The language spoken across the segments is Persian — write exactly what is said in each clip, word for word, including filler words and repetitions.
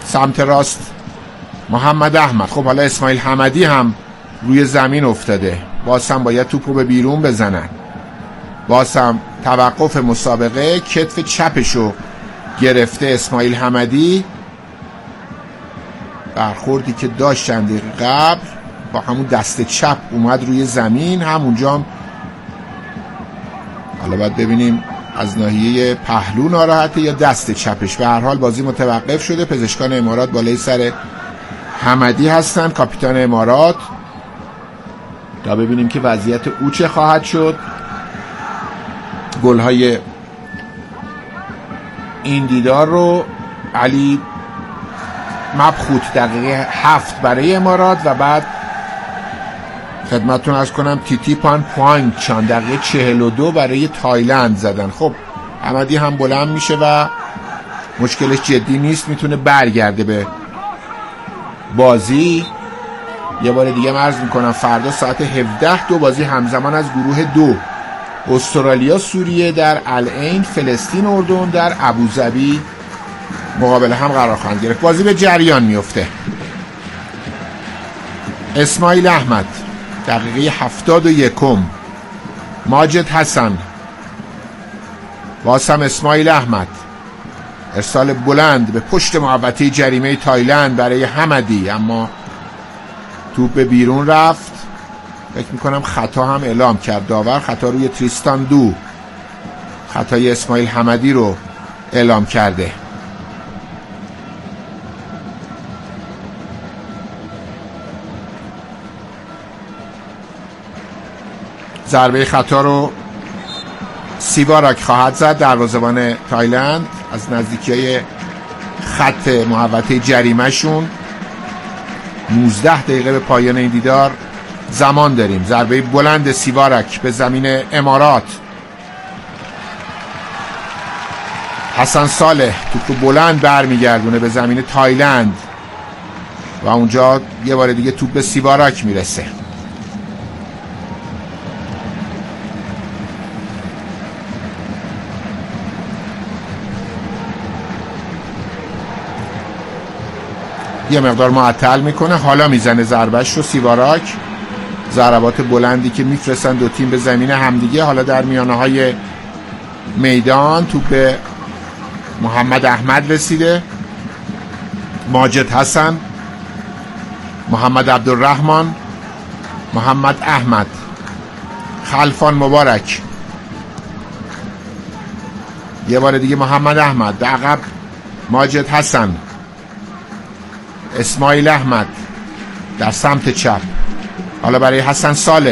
سمت راست محمد احمد. خب حالا اسماعیل حمدی هم روی زمین افتاده، باز هم باید توپ رو به بیرون بزنن. باز هم توقف مسابقه، کتف چپشو گرفته اسماعیل حمدی. برخوردی که داشت چند دقیقه قبل با همون دست چپ اومد روی زمین، همونجا هم حالا باید ببینیم از ناحیه پهلو ناراحته یا دست چپش. به هر حال بازی متوقف شده. پزشکان امارات بالای سر حمدی هستن، کاپیتان امارات، تا ببینیم که وضعیت او چه خواهد شد. گل‌های این دیدار رو علی مبخوت دقیقه هفت برای امارات و بعد خدمتتون عرض کنم تیتی پان پوانگ چان دقیقه چهل و دو برای تایلند زدن. خب حمدی هم بلند میشه و مشکلش جدی نیست، میتونه برگرده به بازی. یه بار دیگه عرض میکنم فردا ساعت هفده دو بازی همزمان از گروه دو، استرالیا سوریه در العین، فلسطین اردن در ابوظبی مقابل هم قرار خواهند گرفت. بازی به جریان میفته. اسماعیل احمد دقیقه هفتاد و یکم، ماجد حسن، واسم اسماعیل احمد، ارسال بلند به پشت محوطه جریمه تایلند برای حمدی، اما توپ به بیرون رفت. فکر میکنم خطا هم اعلام کرد داور، خطا روی تریستان دو، خطای اسماعیل حمدی رو اعلام کرده. ضربه خطا رو سیواراک خواهد زد، دروازه‌بان تایلند، از نزدیکی خط محوطه جریمه شون. نوزده دقیقه به پایان این دیدار زمان داریم. ضربه بلند سیواراک به زمین امارات. حسن صالح توپ بلند برمیگردونه به زمین تایلند و اونجا یه بار دیگه توپ به سیواراک میرسه. یه مقدار معطل میکنه، حالا میزنه ضربهش رو سیواراک. ضربات بلندی که میفرستن دو تیم به زمین همدیگه. حالا در میانه های میدان توپ به محمد احمد رسیده، ماجد حسن، محمد عبدالرحمن، محمد احمد، خلفان مبارک. یه بار دیگه محمد احمد به عقب، ماجد حسن، اسماعیل احمد در سمت چپ. حالا برای حسن صالح،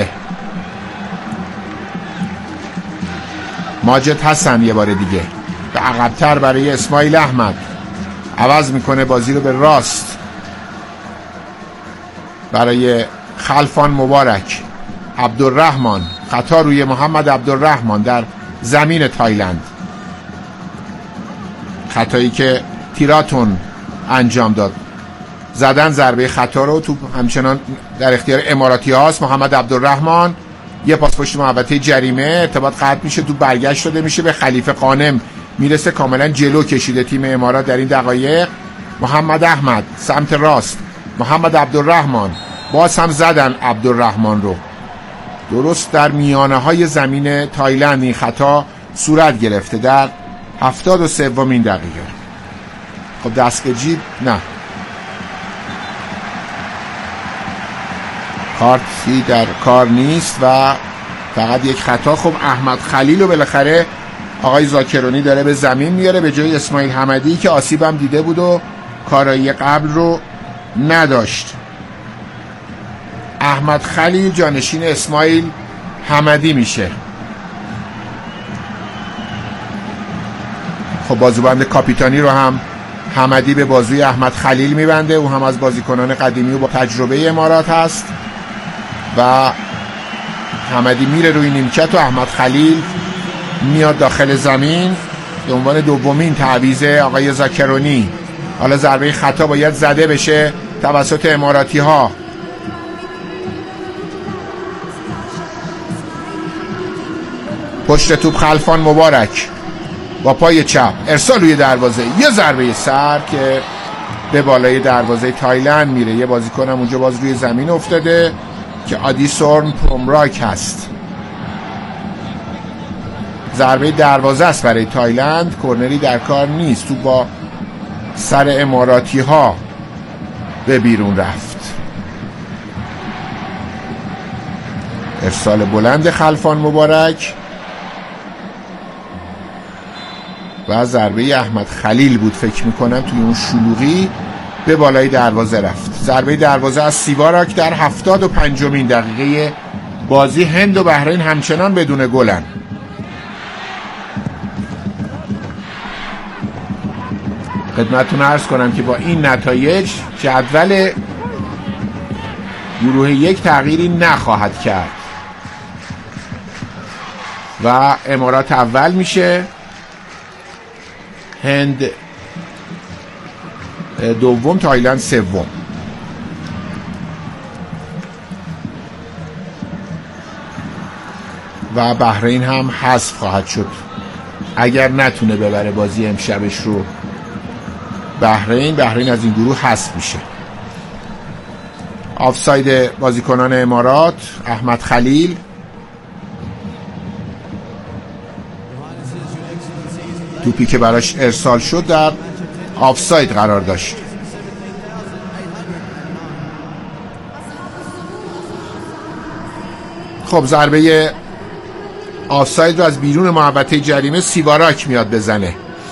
ماجد حسن یه بار دیگه به عقب‌تر برای اسماعیل احمد، عوض میکنه بازی رو به راست برای خلفان مبارک. عبدالرحمن، خطا روی محمد عبدالرحمن در زمین تایلند، خطایی که تیراتون انجام داد. زدن ضربه خطا رو، توپ همچنان در اختیار اماراتی هاست. محمد عبدالرحمن یه پاس پشت محوطه جریمه، ارتباط قطع میشه، توپ برگشت شده میشه به خلیفه قانم، میرسه کاملا جلو کشیده تیم امارات در این دقایق. محمد احمد سمت راست، محمد عبدالرحمن، باز هم زدن عبدالرحمن رو، درست در میانه های زمین تایلند این خطا صورت گرفته در هفتاد و سومین دقیقه. خب دستگیری نه، کارتی در کار نیست و فقط یک خطا. خب احمد خلیل رو بالاخره آقای زاکرونی داره به زمین میاره به جای اسماعیل حمدی که آسیبم دیده بود و کارایی قبل رو نداشت. احمد خلیل جانشین اسماعیل حمدی میشه. خب بازوبند کاپیتانی رو هم حمدی به بازوی احمد خلیل میبنده، او هم از بازیکنان قدیمی و با تجربه امارات هست و حمدی میره روی نیمکت و احمد خلیل میاد داخل زمین به عنوان دومین تعویض آقای زاکرونی. حالا ضربه خطا باید زده بشه توسط اماراتی ها. پشت توپ خلفان مبارک با پای چپ، ارسال روی دروازه، یه ضربه سر که به بالای دروازه تایلند میره. یه بازیکن هم اونجا باز روی زمین افتاده که آدیسورن پرومراک هست. ضربه دروازه است برای تایلند، کرنری در کار نیست. تو با سر اماراتی ها به بیرون رفت. ارسال بلند خلفان مبارک و ضربه احمد خلیل بود فکر میکنم، توی اون شلوغی به بالای دروازه رفت. ضربه دروازه از سیواراک در هفتاد و پنجمین دقیقه بازی. هند و بحرین همچنان بدون گلن. خدمتتون عرض کنم که با این نتایج جدول گروه یک تغییری نخواهد کرد و امارات اول میشه، هند دوم، تایلند سوم. و بحرین هم حذف خواهد شد اگر نتونه ببره بازی امشبش رو. بحرین بحرین از این گروه حذف میشه. آفساید بازیکنان امارات، احمد خلیل. توپی که براش ارسال شد در آفساید قرار داشت. خب ضربه آفساید رو از بیرون محوطه جریمه سیواراک میاد بزنه.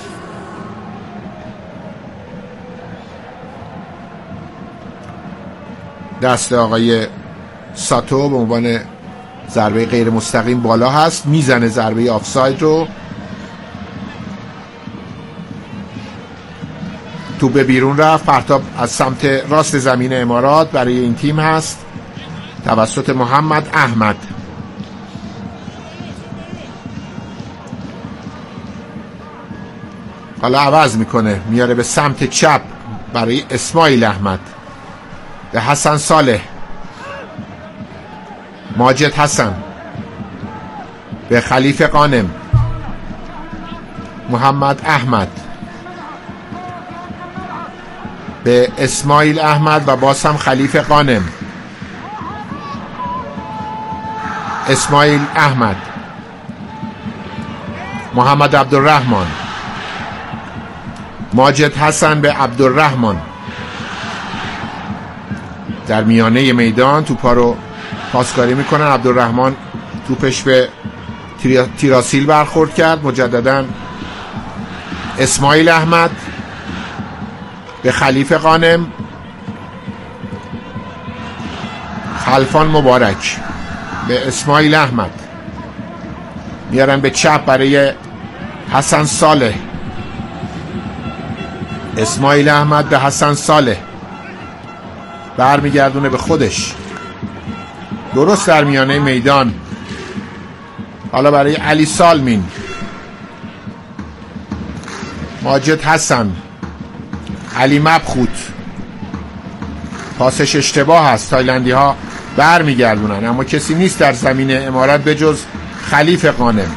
دست آقای ساتو به عنوان ضربه غیر مستقیم بالا هست، میزنه ضربه آفساید رو. تو به بیرون رفت. پرتاب از سمت راست زمین امارات برای این تیم هست توسط محمد احمد. حالا عوض میکنه، میاره به سمت چپ برای اسماعیل احمد، به حسن صالح، ماجد حسن، به خلیفه قانم، محمد احمد، به اسماعیل احمد و باز هم خلیفه قانم. اسماعیل احمد، محمد عبدالرحمن، ماجد حسن به عبدالرحمن. در میانه میدان توپا رو پاسکاری میکنن. عبدالرحمن توپش به تیراسیل برخورد کرد. مجددا اسماعیل احمد به خلیفه قانم، خلفان مبارک به اسماعیل احمد، میارن به چپ برای حسن صالح. اسماعیل احمد به حسن صالح، برمیگردونه به خودش درست در میانه میدان. حالا برای علی سالمین، ماجد حسن، علی مبخوت. پاسش اشتباه هست، تایلندی ها برمیگردونن اما کسی نیست در زمین امارات به جز خلیفه قانم.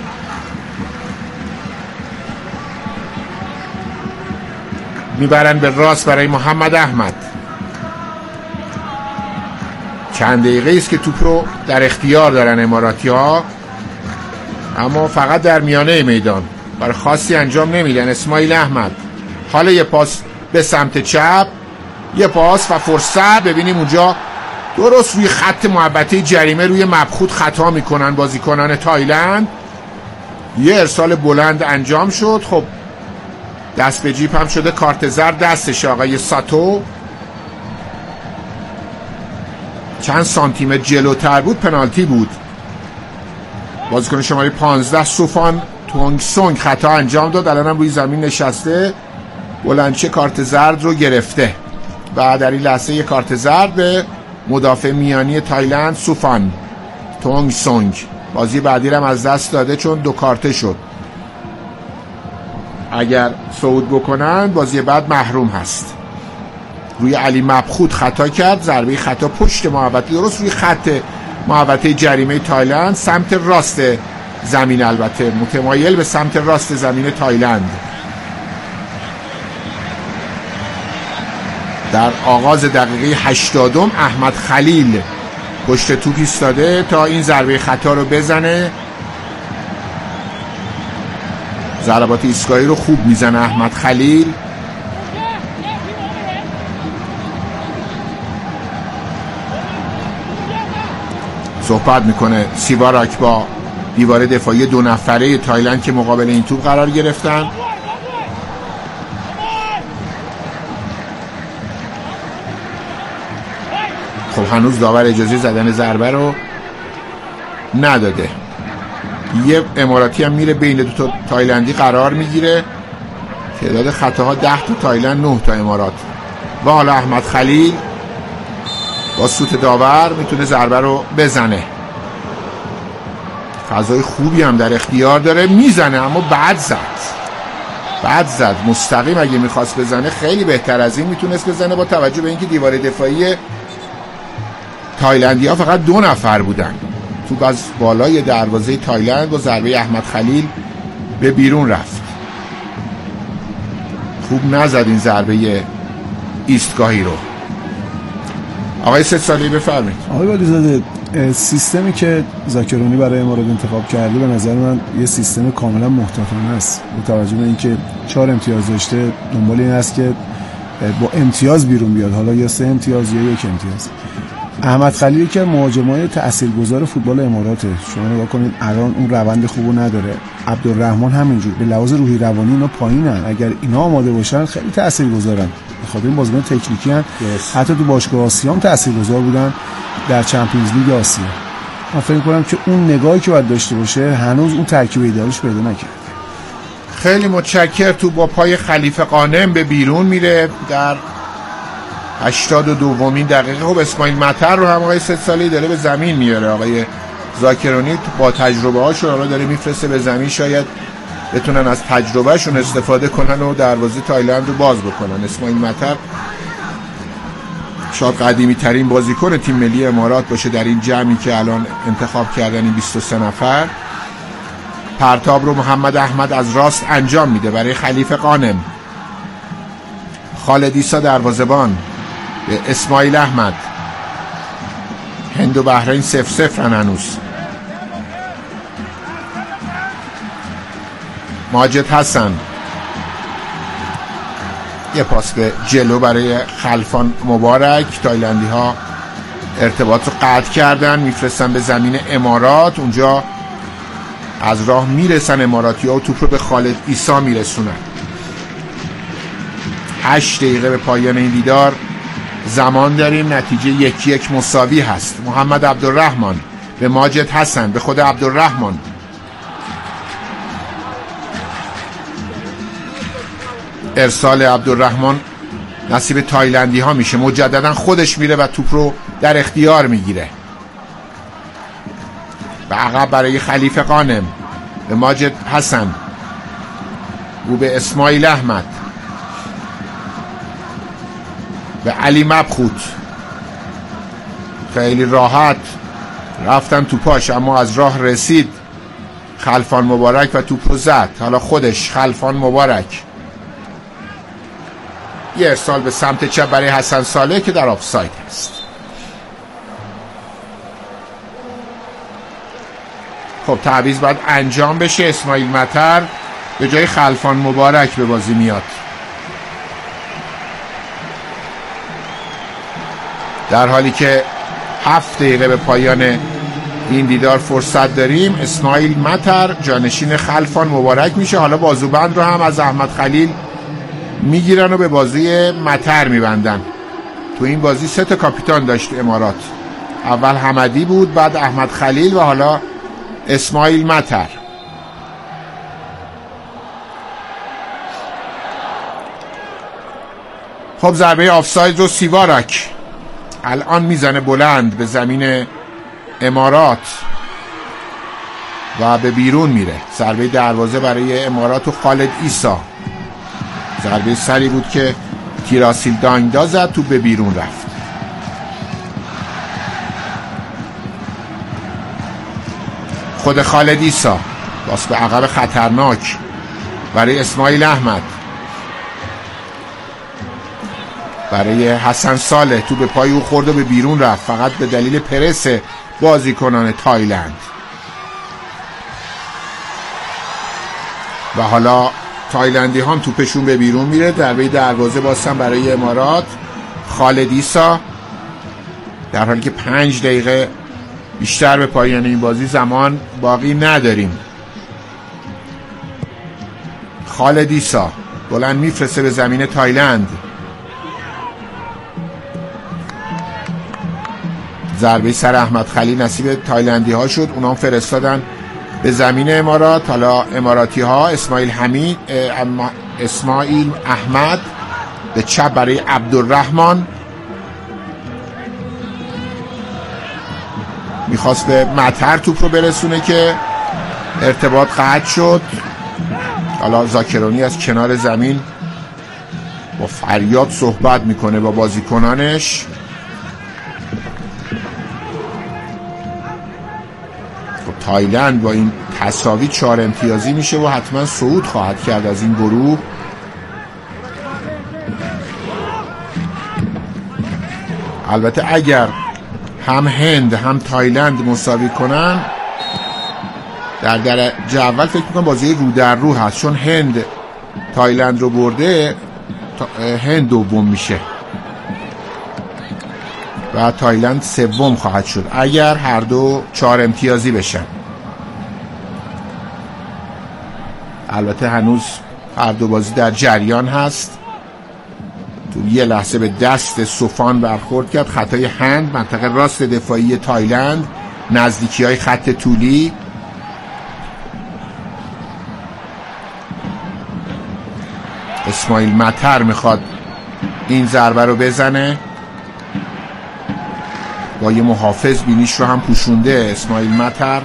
میبرن به راست برای محمد احمد. چند دقیقه است که توپ رو در اختیار دارن اماراتی ها، اما فقط در میانه میدان، برای خاصی انجام نمیدن. اسماعیل احمد، حالا یه پاس به سمت چپ، یه پاس و فرصت. ببینیم اونجا درست روی خط محوطه جریمه روی مبخوت خطا میکنن بازیکنان تایلند. یه ارسال بلند انجام شد. خب دست به جیب هم شده، کارت زرد دستش آقای ساتو. چند سانتیمتر جلوتر بود پنالتی بود. بازیکن شماره پانزده سوفان تونگ سونگ خطا انجام داد. الان هم روی زمین نشسته. بلندچه کارت زرد رو گرفته و در این لحظه یک کارت زرد به مدافع میانی تایلند سوفان تونگ سونگ. بازی بعدی رو هم از دست داده چون دو کارته شد. اگر صعود بکنن بازی بعد محروم هست. روی علی مبخوت خطا کرد. ضربه خطا پشت محوطه، درست روی خط محوطه جریمه تایلند، سمت راست زمین، البته متمایل به سمت راست زمین تایلند. در آغاز دقیقه هشتادم احمد خلیل پشت توپ ایستاده تا این ضربه خطا رو بزنه. ضربات ایستگاهی رو خوب میزنه احمد خلیل. صحبت میکنه سیواراک با دیوار دفاعی دو نفره تایلند که مقابل این توپ قرار گرفتن. خب هنوز داور اجازه زدن ضربه رو نداده. یه اماراتی هم میره بین دو تا تایلندی قرار میگیره. تعداد خطاها ده تا تایلند، نه تا امارات. و حالا احمد خلیل با سوت داور میتونه ضربه رو بزنه. فضای خوبی هم در اختیار داره، میزنه اما بعد زد بعد زد مستقیم اگه میخواست بزنه خیلی بهتر از این میتونست بزنه، با توجه به اینکه دیوار دفاعی تایلندی ها فقط دو نفر بودن. توپ از بالای دروازه تایلند با ضربه احمد خلیل به بیرون رفت. خوب نزد این ضربه ایستگاهی رو. آقای سه سالی بفرمایید. آقای ولیزاده، سیستمی که زاکرونی برای امارات انتخاب کرده به نظر من یه سیستم کاملا محتاطانه است، با توجه به اینکه چهار امتیاز داشته، دنبال این است که با امتیاز بیرون بیاد، حالا یا سه امتیاز یا یک امتیاز. احمد خلیلی که مهاجمای تاثیرگذار فوتبال اماراته، شما نگاه کنید الان اون روند خوبو نداره. عبدالرحمن همینجور، به لحاظ روحی روانی اینا پایینن، اگر اینا آماده باشن خیلی تاثیرگذارن. بخاطر این بازیکن تکنیکی ان، حتی تو باشگاه آسیا هم تاثیرگذار بودن در چمپیونز لیگ آسیا. من فکر می‌کنم که اون نگاهی که باید داشته باشه هنوز اون ترکیب ایده‌اش پیدا نکرده. خیلی متشکر. تو با پای خلیفه قانم به بیرون میره در هشتاد و دومین دقیقه. خب اسماعیل مطر رو هم آقای سه سالی داره به زمین میاره. آقای زاکرونی با تجربه هاشون حالا داره میفرسته به زمین، شاید بتونن از تجربهشون استفاده کنن و دروازه تایلند رو باز بکنن. اسماعیل مطر شاید قدیمی ترین بازیکن تیم ملی امارات باشه در این جمعی که الان انتخاب کردن، این بیست و سه نفر. پرتاب رو محمد احمد از راست انجام میده برای خلیفه قانم. خالد عیسی دروازه‌بان به اسماعیل احمد. هند و بحرین صفر صفرن هنوز. ماجد حسن یه پاس به جلو برای خلفان مبارک. تایلندی ها ارتباط رو قطع کردن، میفرستن به زمین امارات. اونجا از راه میرسن اماراتی ها و توپ رو به خالد عیسی میرسونن. هشت دقیقه به پایان این دیدار زمان داریم. نتیجه یک یک مساوی هست. محمد عبدالرحمن به ماجد حسن، به خود عبدالرحمن. ارسال عبدالرحمن نصیب تایلندی ها میشه. مجددا خودش میره و توپ رو در اختیار میگیره. به عقب برای خلیفه قانم، به ماجد حسن، او به اسماعیل احمد، به علی مبخوت. خیلی راحت رفتن تو پاش، اما از راه رسید خلفان مبارک و توپ رو زد. حالا خودش خلفان مبارک. یه ارسال به سمت چپ برای حسن صالح که در آفساید است. خب تعویض باید انجام بشه. اسماعیل مطر به جای خلفان مبارک به بازی میاد. در حالی که هفت دقیقه به پایان این دیدار فرصت داریم، اسماعیل مطر جانشین خلفان مبارک میشه. حالا بازوبند رو هم از احمد خلیل میگیرن و به بازوی مطر میبندن. تو این بازی سه تا کاپیتان داشت امارات. اول حمدی بود، بعد احمد خلیل و حالا اسماعیل مطر. خب ضربه آفساید رو سیواراک الان میزنه بلند به زمین امارات و به بیرون میره. ضربه دروازه برای امارات و خالد عیسی. ضربه سری بود که تیراسیل دانگدا زد، تو به بیرون رفت. خود خالد عیسی باز به عقب خطرناک برای اسماعیل احمد. برای حسن صالح، تو به پای او خورد و به بیرون رفت، فقط به دلیل پرس بازیکنان تایلند. و حالا تایلندی هم توپشون به بیرون میره. ضربه دروازه باستن برای امارات. خالد عیسی، در حالی که پنج دقیقه بیشتر به پایان این بازی زمان باقی نداریم. خالد عیسی بلند میفرسته به زمین تایلند. ضربه سر احمد خلیل نصیب تایلندی ها شد، اونا فرستادن به زمین امارات. حالا اماراتی ها اسماعیل حمید اسماعیل احمد به چپ برای عبدالرحمن، میخواست به مطر توپ رو برسونه که ارتباط قطع شد. حالا زاکرونی از کنار زمین با فریاد صحبت میکنه با بازیکنانش. تایلند با این تساوی چهار امتیازی میشه و حتما صعود خواهد کرد از این گروه. البته اگر هم هند هم تایلند مساوی کنن، در درجه اول فکر میکنم بازی رو در رو هست، چون هند تایلند رو برده، هند دوم میشه و تایلند سوم خواهد شد اگر هر دو چهار امتیازی بشن. البته هنوز هر دو بازی در جریان هست. تو یه لحظه به دست سوفان برخورد کرد، خطای هند، منطقه راست دفاعی تایلند، نزدیکی های خط طولی. اسماعیل مطر میخواد این ضربه رو بزنه، با یه محافظ بینیش رو هم پوشونده اسماعیل مطر.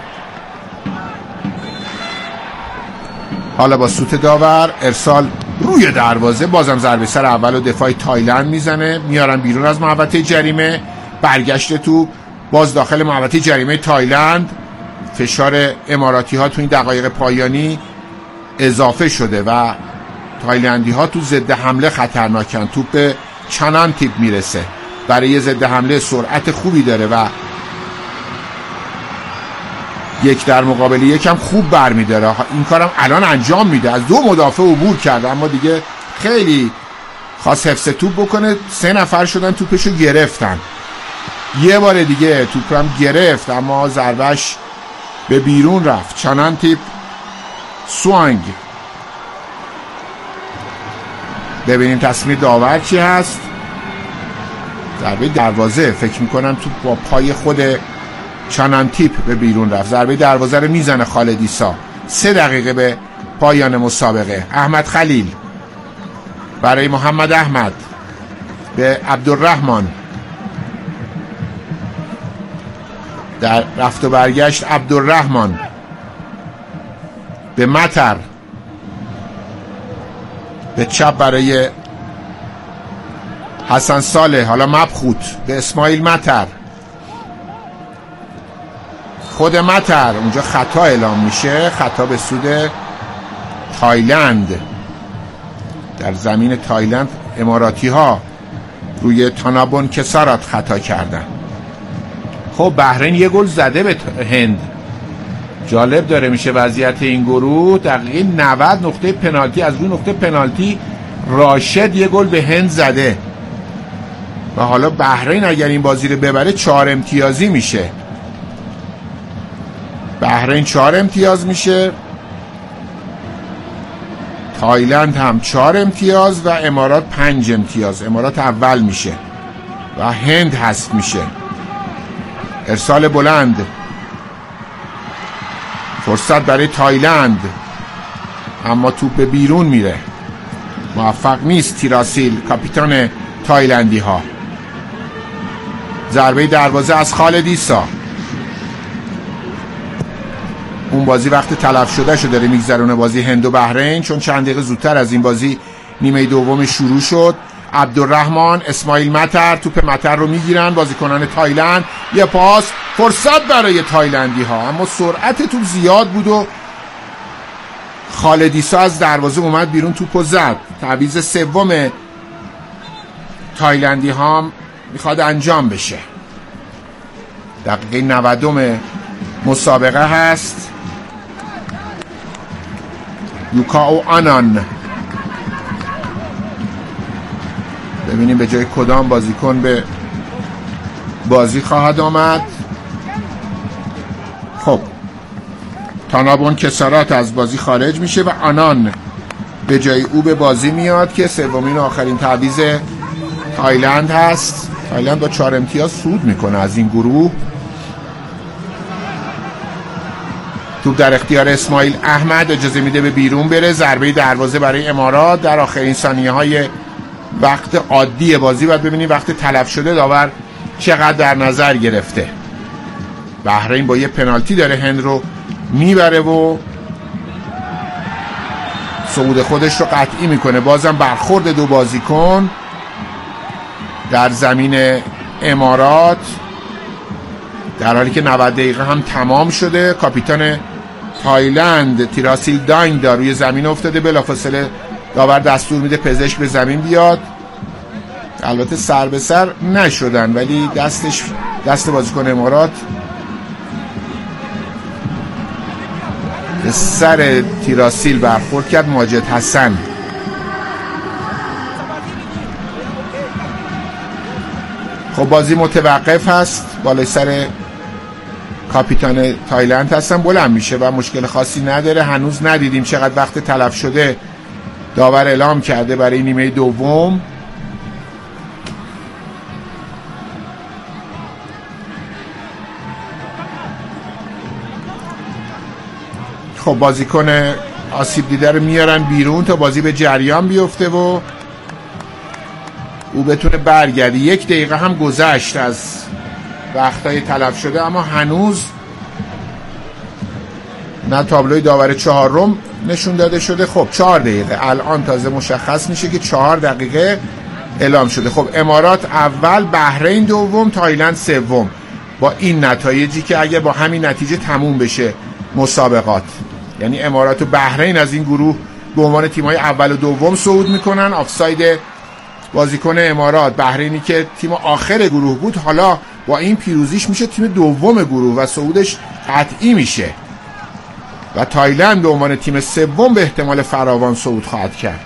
حالا با سوت داور ارسال روی دروازه، بازم ضربه سر اول و دفاع تایلند میزنه، میارن بیرون از محوطه جریمه. برگشت تو باز داخل محوطه جریمه تایلند. فشار اماراتی ها تو این دقایق پایانی اضافه شده و تایلندی ها تو ضد حمله خطرناکن. توپ به چنان تیپ میرسه، برای ضد حمله سرعت خوبی داره و یک در مقابل یکم خوب برمیداره. این کارم الان انجام میده، از دو مدافع عبور کرده، اما دیگه خیلی خواست حفظ توپ بکنه. سه نفر شدن توپشو گرفتن. یه بار دیگه توپ هم گرفت اما ضربش به بیرون رفت. چنان تیپ سوانگ. ببینیم تصمیم داور چی هست. ضربه دروازه، فکر میکنم توپ با پای خود چنان تیپ به بیرون رفت. ضربه دروازه رو میزنه خالد عیسی. سه دقیقه به پایان مسابقه. احمد خلیل برای محمد احمد به عبدالرحمن، در رفت و برگشت عبدالرحمن به مطر، به چپ برای حسن صالح. حالا مبخوت به اسماعیل مطر، خود مطر اونجا خطا اعلام میشه، خطا به سود تایلند. در زمین تایلند اماراتی ها روی تانابون کسارات خطا کردن. خب بحرین یه گل زده به هند. جالب داره میشه وضعیت این گروه. دقیقه نود نقطه پنالتی، از روی نقطه پنالتی راشد یه گل به هند زده و حالا بحرین اگر این بازی رو ببره چهار امتیازی میشه. بحرین چهار امتیاز میشه، تایلند هم چهار امتیاز و امارات پنج امتیاز. امارات اول میشه و هند هست میشه. ارسال بلند، فرصت برای تایلند، اما توپ به بیرون میره. موفق نیست تیراسیل کاپیتان تایلندی ها. ضربه دروازه از خالد عیسی. اون بازی وقت تلف شده شو داره میگذرونه بازی هند و بحرین، چون چند دقیقه زودتر از این بازی نیمه دوم شروع شد. عبدالرحمن، اسماعیل مطر، توپ مطر رو میگیرن بازیکنان تایلند. یه پاس، فرصت برای تایلندی ها، اما سرعت توپ زیاد بود و خالد عیسی از دروازه اومد بیرون، توپو زد. تعویض سوم تایلندی ها میخواد انجام بشه. دقیقه نودم مسابقه هست. یوکاو آنان، ببینیم به جای کدام بازیکن به بازی خواهد آمد. خب تانابون کسارات از بازی خارج میشه و آنان به جای او به بازی میاد که سومین و آخرین تعویض تایلند هست. تایلند با چهار امتیاز صعود میکنه از این گروه. توپ در اختیار اسماعیل احمد، اجازه میده به بیرون بره. ضربه دروازه برای امارات در آخرین ثانیه های وقت عادی بازی. باید ببینیم وقت تلف شده داور چقدر در نظر گرفته. بحرین با یه پنالتی داره هند رو میبره و صعود خودش رو قطعی میکنه. بازم برخورد دو بازیکن در زمین امارات در حالی که نود دقیقه هم تمام شده. کاپیتان تایلند تیراسیل دایندا روی زمین افتاده. بلافاصله داور دستور میده پزشک به زمین بیاد. البته سر به سر نشدن ولی دستش دست بازیکن امارات به سر تیراسیل برخورد کرد. ماجد حسن خب بازی متوقف هست. بالای سر کاپیتان تایلند هستن، بلند میشه و مشکل خاصی نداره. هنوز ندیدیم چقدر وقت تلف شده. داور اعلام کرده برای نیمه دوم. خب بازیکن آسیب دیده رو میارن بیرون تا بازی به جریان بیفته و او بتونه برگرده. یک دقیقه هم گذشت از وقتای تلف شده اما هنوز نه تابلوی داور چهارم نشون داده شده. خب چهار دقیقه الان تازه مشخص میشه که چهار دقیقه اعلام شده. خب امارات اول، بحرین دوم، تایلند سوم. با این نتایجی که اگه با همین نتیجه تموم بشه مسابقات، یعنی امارات و بحرین از این گروه به عنوان تیم‌های اول و دوم صعود میکنن. آفساید بازیکن امارات، بحرینی که تیم آخر گروه بود حالا با این پیروزیش میشه تیم دوم گروه و صعودش قطعی میشه و تایلند به عنوان تیم سوم به احتمال فراوان صعود خواهد کرد.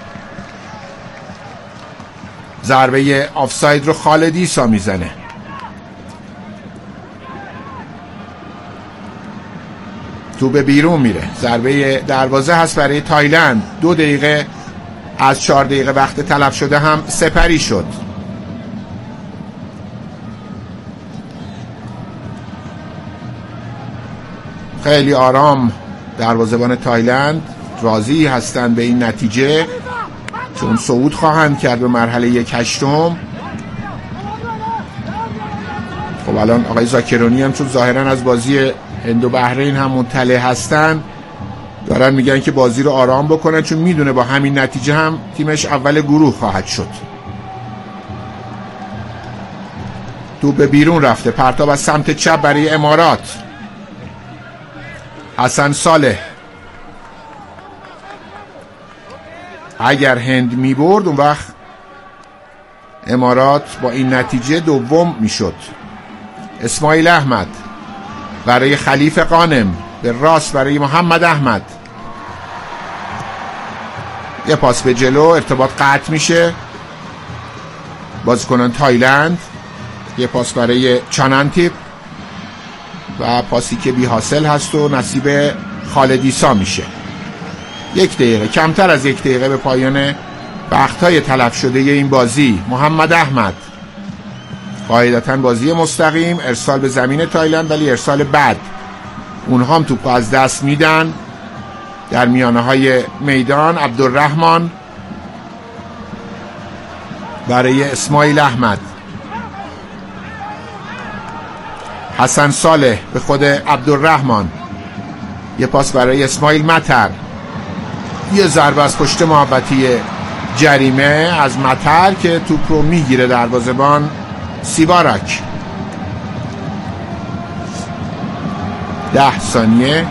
ضربه آفساید رو خالد عیسی میزنه. تو به بیرون میره. ضربه دروازه هست برای تایلند. دو دقیقه از چهار دقیقه وقت تلف شده هم سپری شد. خیلی آرام دروازه‌بان تایلند راضی هستند به این نتیجه چون صعود خواهند کرد به مرحله یک هشتم. خب الان آقای زاکرونی هم چون ظاهرا از بازی هند و بحرین هم مطلع هستن دارن میگن که بازی رو آرام بکنن چون میدونه با همین نتیجه هم تیمش اول گروه خواهد شد. تو به بیرون رفته. پرتاب از سمت چپ برای امارات. حسن صالح. اگر هند میبرد اون وقت امارات با این نتیجه دوم میشد. اسماعیل احمد برای خلیف قانم، به راست برای محمد احمد. یه پاس به جلو، ارتباط قطع میشه. بازیکنان تایلند. یه پاس برای چانانتیپ و پاسی که بی حاصل هست و نصیب خالد عیسی میشه. یک دقیقه، کمتر از یک دقیقه به پایان وقتهای تلف شده این بازی. محمد احمد قاعدتاً بازی مستقیم، ارسال به زمین تایلند ولی ارسال بد. اونها هم توپ از دست میدن. در میانه های میدان عبدالرحمن برای اسماعیل احمد. حسن صالح به خود عبدالرحمن. یه پاس برای اسماعیل مطر. یه ضربه از پشت محوطه جریمه از مطر که توپ رو میگیره دروازه‌بان سیواراک. ده ثانیه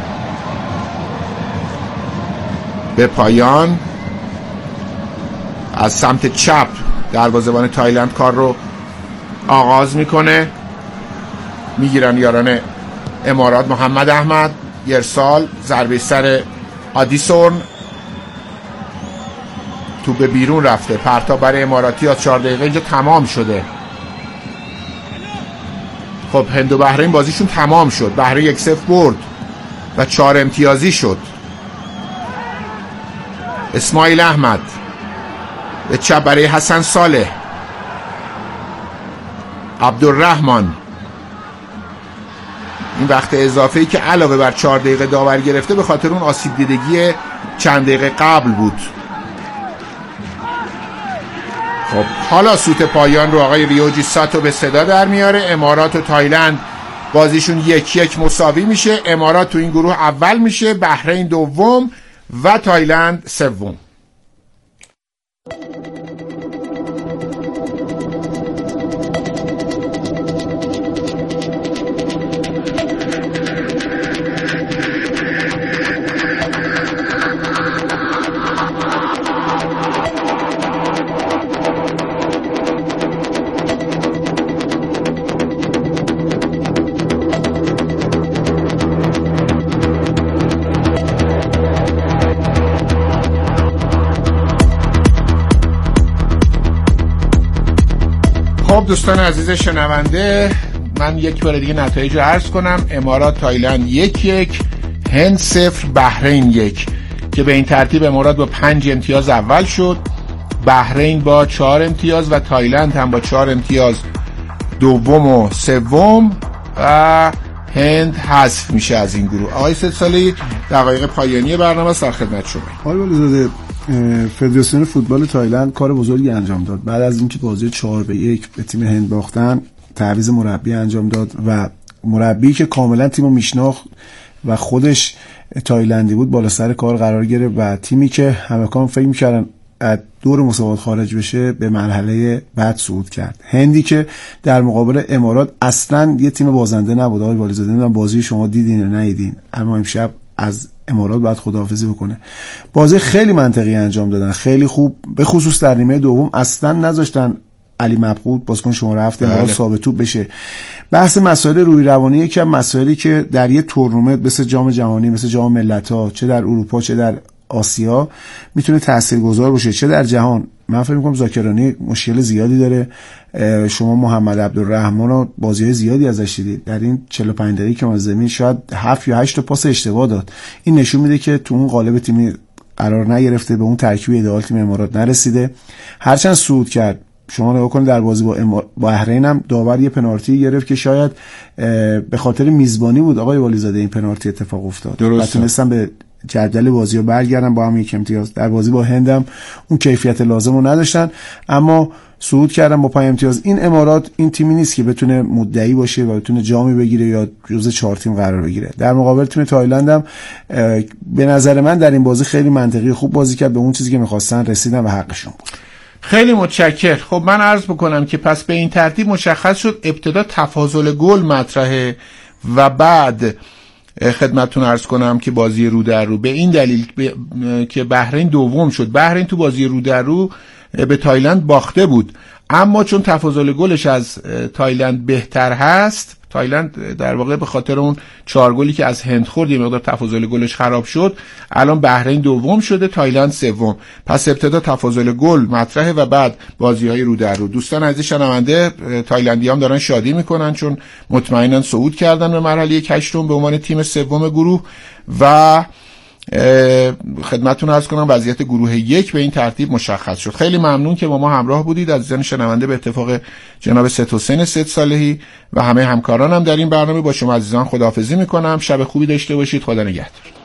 به پایان. از سمت چپ دروازه‌بان تایلند کار رو آغاز میکنه. میگیرن یاران امارات. محمد احمد ارسال، ضربه سر آدیسون، تو به بیرون رفته. پرتاب برای اماراتی از چهار دقیقه اینجا تمام شده. خب هند و بحرین بازیشون تمام شد. بحرین یک صفر برد و چهار امتیازی شد. اسماعیل احمد به چپ برای حسن صالح. عبدالرحمن این وقت اضافه‌ای که علاوه بر چهار دقیقه داور گرفته به خاطر اون آسیب دیدگی چند دقیقه قبل بود. خب حالا سوت پایان رو آقای ریوجی ساتو به صدا در میاره. امارات و تایلند بازیشون یک یک مساوی میشه. امارات تو این گروه اول میشه، بحرین دوم و تایلند سوم. دوستان عزیز شنونده، من یک بار دیگه نتایج رو عرض کنم. امارات تایلند یک یک، هند صفر، بحرین یک، که به این ترتیب امارات با پنج امتیاز اول شد، بحرین با چهار امتیاز و تایلند هم با چهار امتیاز دوم و سوم و هند حذف میشه از این گروه. آقای سدسالی، دقایق پایانی برنامه سر خدمت شما. آقای ولیزاده، فدراسیون فوتبال تایلند کار بزرگی انجام داد. بعد از اینکه بازی چهار به یک به تیم هند باختن، تعویض مربی انجام داد و مربی که کاملا تیمو میشناخت و خودش تایلندی بود بالا سر کار قرار گرفت و تیمی که همه کام فکر می‌کردن از دور مسابقات خارج بشه به مرحله بعد صعود کرد. هندی که در مقابل امارات اصلا یه تیم بازنده نبود. آقای والیزاده، نمیدونم بازی شما دیدین یا ندیدین، اما امشب از امارات باید خداحافظی بکنه. بازی خیلی منطقی انجام دادن، خیلی خوب، به خصوص در نیمه دوم اصلا نذاشتن علی مبخوت بازیکن شماره هفت امارات ثابت توپ بشه. بحث مسائل روی روانی یکی از مسائلی که در یه تورنمنت مثل جام جهانی، مثل جام ملت‌ها، چه در اروپا چه در آسیا میتونه تاثیرگذار باشه، چه در جهان. من فکر می‌کنم زاکرانی مشکل زیادی داره. شما محمد عبدالرحمن رو بازی‌های زیادی ازش دیدید. در این چهل و پنج دقیقه که ما زمین شاید هفت یا هشت تا پاس اشتباه داد. این نشون میده که تو اون قالب تیمی قرار نگرفته، به اون ترکیب ایدئال تیم امارات نرسیده. هرچند صعود کرد، شما نگاه کنید در بازی با امار... بحرین هم داور یه پنالتی گرفت که شاید به خاطر میزبانی بود آقای والیزاده این پنالتی اتفاق افتاد. درسته. و تونستن به جدول بازی رو برگردن با هم یک امتیاز. در بازی با هند هم اون کیفیت لازم رو نداشتن اما صعود کردن با پنج امتیاز. این امارات این تیمی نیست که بتونه مدعی باشه و بتونه جامی بگیره یا جزو چهار تیم قرار بگیره. در مقابل تیم تایلند هم به نظر من در این بازی خیلی منطقی خوب بازی کرد، به اون چیزی که می‌خواستن رسیدن و حقشون بود. خیلی متشکر. خب من عرض بکنم که پس به این ترتیب مشخص شد ابتدا تفاضل گل مطرحه و بعد خدمتتون عرض کنم که بازی رو در رو به این دلیل ب... که بحرین دوم شد. بحرین تو بازی رو در رو به تایلند باخته بود، اما چون تفاضل گلش از تایلند بهتر هست، تایلند در واقع به خاطر اون چهار گلی که از هند خورد یه مقدار تفاضل گلش خراب شد، الان بحرین دوم شده، تایلند سوم. پس ابتدا تفاضل گل مطرحه و بعد بازی‌های رو در رو. دوستان عزیز شنونده، تایلندی‌ها هم دارن شادی میکنن چون مطمئناً صعود کردن به مرحله هشتم به عنوان تیم سوم گروه و خدمتتون عرض کنم وضعیت گروه یک به این ترتیب مشخص شد. خیلی ممنون که با ما همراه بودید عزیزان شنونده. به اتفاق جناب سید حسین سدصالحی و همه همکارانم در این برنامه با شما عزیزان خداحافظی میکنم. شب خوبی داشته باشید. خدا نگهدار.